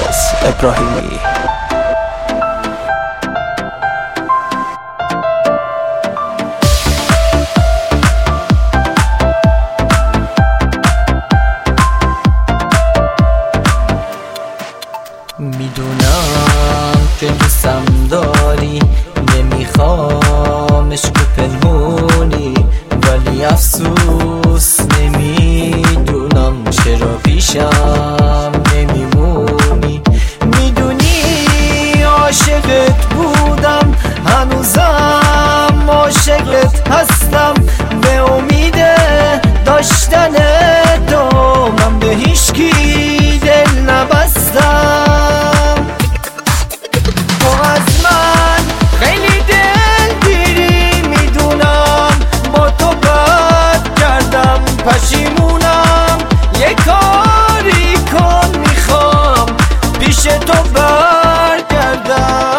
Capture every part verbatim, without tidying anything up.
عباس ابراهیمی. میدونم که دوستم داری، نمیخوام عشق پنهونی، ولی افسوس نمیدونم چرا پیشم نمیمونی. میدونی عاشقت بودم، هنوزم عاشقت هستم، به امید داشتن تو من به هیچکی دل نبستم. پشیمونم، یه کاری کن، میخوام پیش تو برگردم.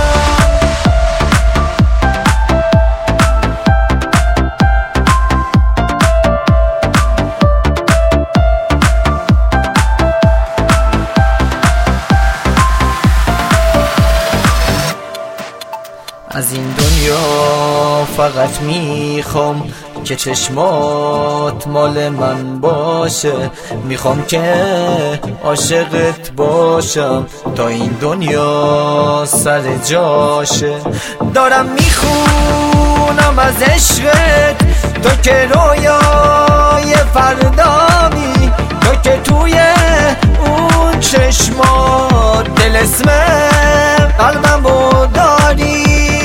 از این دنیا فقط میخوام که چشمات مال من باشه، میخوام که عاشقت باشم تا این دنیا سر جاشه. دارم میخونم از عشقت، تو که رویای فردامی، تو که توی اون چشمات دل اسم قلبمو داری.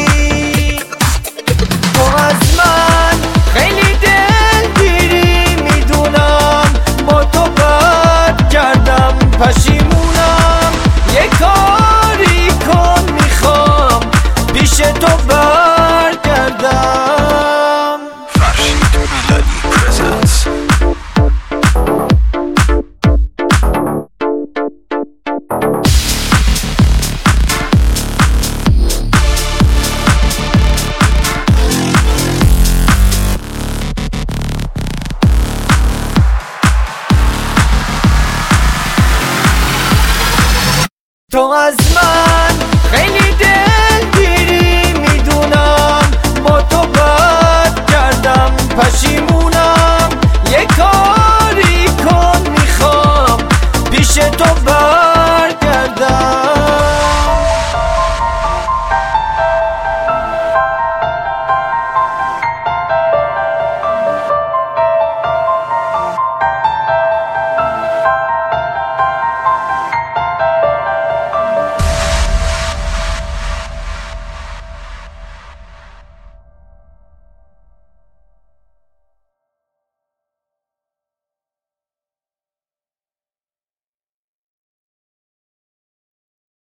تو از من خیلی دلگیری، میدونم با تو بد کردم، پشیمونم، یه کاری کن، میخوام پیش تو برگردم. فرشید میلانی پرزنس. تو از من خیلی دلگیری، میدونم با تو بد کردم، پشیمونم.